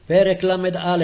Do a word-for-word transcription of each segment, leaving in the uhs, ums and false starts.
פרק למ"א.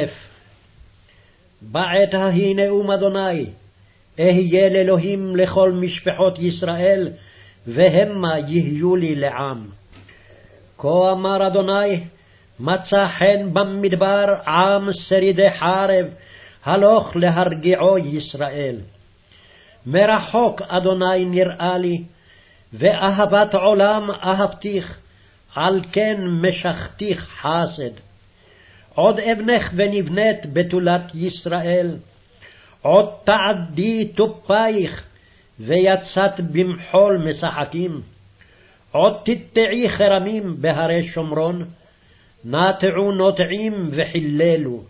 בעת ההיא נאום אדוני, אהיה לאלוהים לכל משפחות ישראל, והמה יהיו לי לעם. כה אמר אדוני, מצא חן במדבר עם שרידי חרב, הלוך להרגיעו ישראל. מרחוק אדוני נראה לי, ואהבת עולם אהבתיך, על כן משכתיך חסד. עוד אבנך ונבנית בתולת ישראל, עוד תעדי תופייך, ויצאת במחול משחקים. עוד תטעי חרמים בהרי שומרון, נטעו נוטעים וחיללו.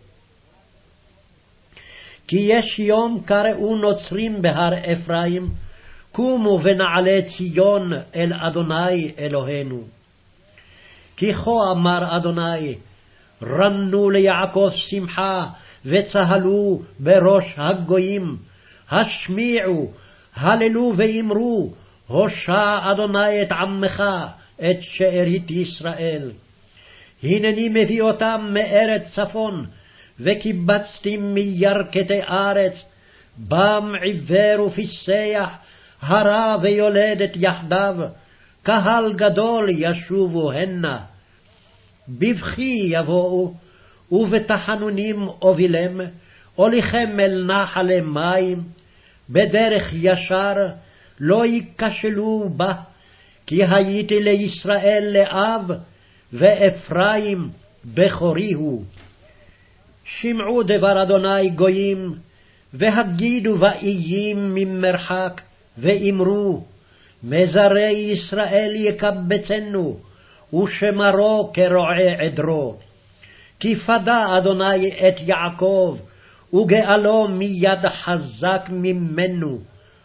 כי יש יום קראו נוצרים בהר אפרים, קומו ונעלה ציון אל אדוני אלוהינו. כי כה אמר אדוני, רנו ליעקב שמחה, וצהלו בראש הגויים, השמיעו, הללו ואמרו, הושע אדוני את עמך, את שארית ישראל. הנני מביא אותם מארץ צפון, וקיבצתי מירכתי ארץ, בם עיוור ופיסח, הרה ויולדת יחדיו, קהל גדול ישובו הנה. בבכי יבואו, ובתחנונים אובילם, הוליכם אל נחלי מים, בדרך ישר לא ייכשלו בה, כי הייתי לישראל לאב, ואפרים בכורי הוא. שמעו דבר אדוני גויים, והגידו באיים ממרחק, ואמרו, מזרי ישראל יקבצנו, ושמרו כרועה עדרו. כי פדה אדוני את יעקב, וגאלו מיד חזק ממנו.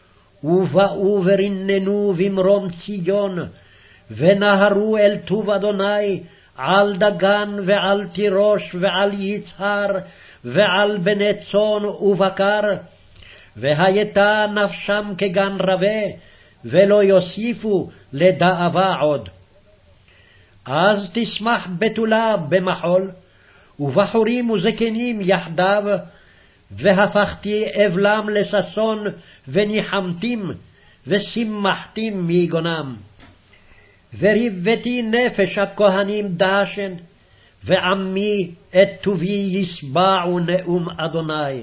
ובאו ורננו במרום ציון, ונהרו אל טוב אדוני, על דגן ועל תירוש ועל יצהר, ועל בני צאן ובקר, והייתה נפשם כגן רבה, ולא יוסיפו לדאבה עוד. אז תשמח בתולה במחול, ובחורים וזקנים יחדיו, והפכתי אבלם לששון, וניחמתים, ושימחתים מיגונם. וריבתי נפש הכהנים דשן, ועמי את טובי ישבעו נאום אדוני.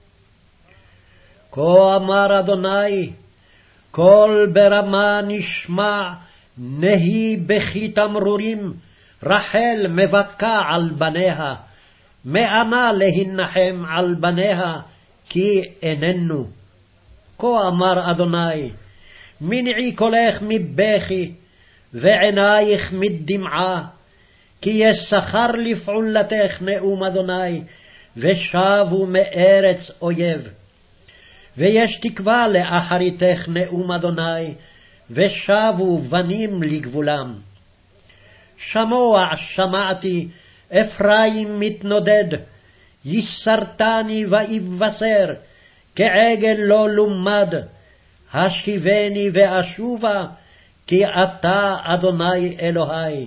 כה אמר אדוני, קול ברמה נשמע, נהי בכי תמרורים, רחל מבכה על בניה, מאנה להנחם על בניה, כי איננו. כה אמר אדוני, מנעי קולך מבכי, ועינייך מדמעה, כי יש שכר לפעולתך נאום אדוני, ושבו מארץ אויב. ויש תקווה לאחריתך נאום אדוני, ושבו בנים לגבולם. שמוע שמעתי, אפרים מתנודד, יסרתני ויבשר, כעגל לא לומד, השיבני ואשובה, כי אתה אדוני אלוהי.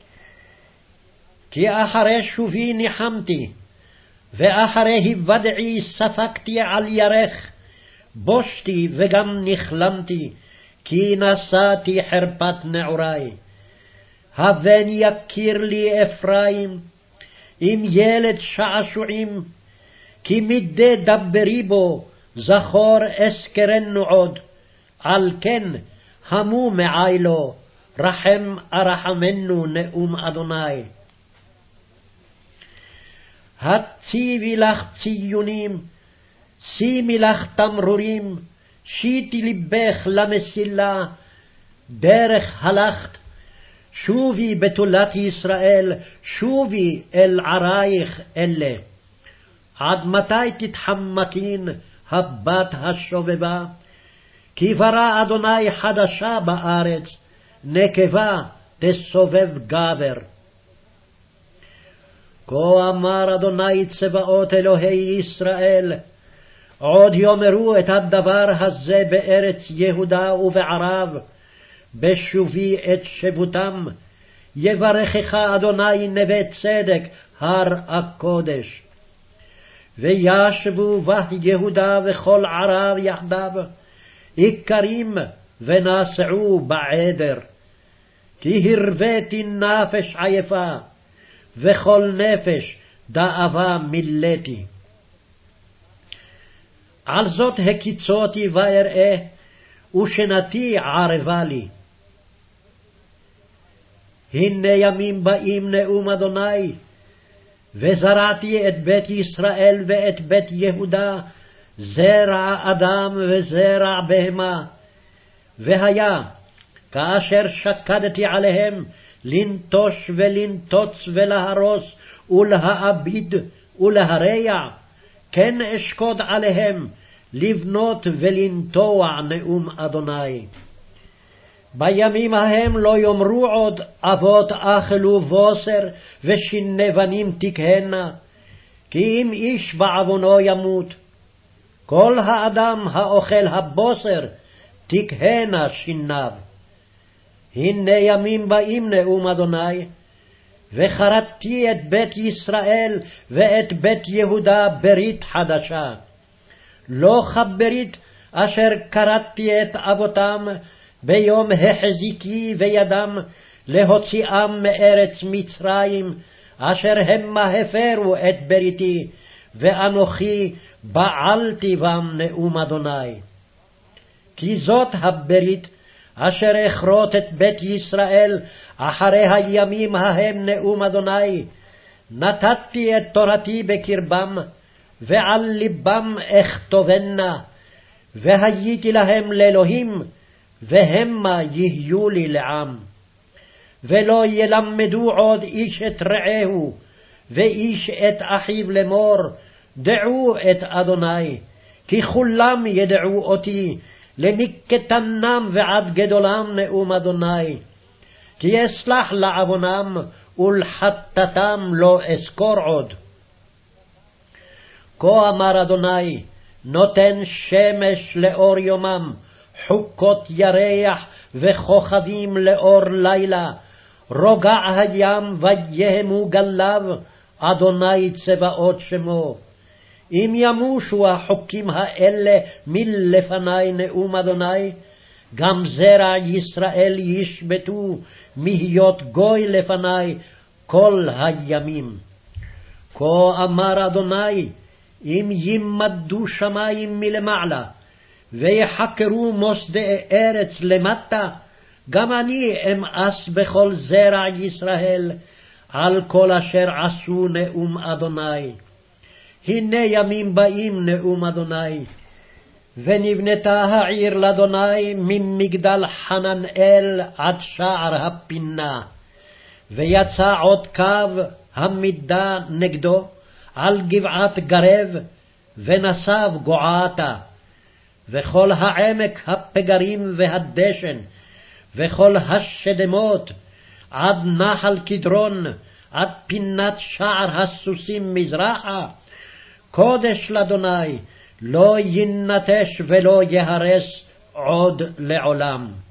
כי אחרי שובי ניחמתי, ואחרי היוודעי ספקתי על ירך, בושתי וגם נכלמתי, כי נשאתי חרפת נעורי. הבן יכיר לי אפרים, עם ילד שעשועים, כי מדי דברי בו, זכור אזכרנו עוד, על כן המו מעי לו, רחם ארחמנו נאום אדוני. הציבי לך ציונים, שימי לך תמרורים, שיטי ליבך למסילה, דרך הלכת, שובי בתולת ישראל, שובי אל ערייך אלה. עד מתי תתחמקין הבת השובבה? כי ברא אדוני חדשה בארץ, נקבה תסובב גבר. כה אמר אדוני צבאות אלוהי ישראל, עוד יאמרו את הדבר הזה בארץ יהודה ובערב, בשובי את שבותם, יברכך אדוני נווה צדק, הר הקודש. וישבו בה יהודה וכל ערב יחדיו, איכרים ונסעו בעדר. כי הרוויתי נפש עייפה, וכל נפש דאבה מילאתי. על זאת הקיצותי ואראה, ושנתי ערבה לי. הנה ימים באים נאום אדוני, וזרעתי את בית ישראל ואת בית יהודה, זרע אדם וזרע בהמה. והיה, כאשר שקדתי עליהם, לנטוש ולנטוץ ולהרוס ולהאביד ולהרע, כן אשקוד עליהם, לבנות ולנטוע נאום אדוני. בימים ההם לא יאמרו עוד, אבות אכלו בוסר ושיני בנים תקהנה, כי אם איש בעוונו ימות. כל האדם האוכל הבוסר תקהנה שיניו. הנה ימים באים נאום אדוני, וחרטתי את בית ישראל ואת בית יהודה ברית חדשה. לא כברית אשר כרתתי את אבותם ביום החזיקי בידם להוציאם מארץ מצרים, אשר המה הפרו את בריתי, ואנוכי בעלתי בם נאום אדוני. כי זאת הברית אשר אכרות את בית ישראל אחרי הימים ההם נאום אדוני, נתתי את תורתי בקרבם, ועל ליבם אכתובנה, והייתי להם לאלוהים, והמה יהיו לי לעם. ולא ילמדו עוד איש את רעהו, ואיש את אחיו לאמור, דעו את אדוני, כי כולם ידעו אותי, למקטנם ועד גדולם נאום אדוני. כי אסלח לעוונם, ולחטאתם לא אזכור עוד. כה אמר אדוני, נותן שמש לאור יומם, חוקות ירח וכוכבים לאור לילה, רוגע הים ויהמו גליו, אדוני צבאות שמו. אם ימושו החוקים האלה מלפני נאום אדוני, גם זרע ישראל ישבתו מהיות גוי לפני כל הימים. כה אמר אדוני, אם ימדו שמים מלמעלה, ויחקרו מוסדי ארץ למטה, גם אני אמאס בכל זרע ישראל, על כל אשר עשו נאום אדוני. הנה ימים באים נאום אדוני, ונבנתה העיר לאדוני ממגדל חננאל עד שער הפינה, ויצא עוד קו המידה נגדו על גבעת גרב, ונסב גועתה, וכל העמק הפגרים והדשן, וכל השדמות, עד נחל קדרון, עד פינת שער הסוסים מזרחה, קודש לאדוני, לא ינטש ולא יהרס עוד לעולם.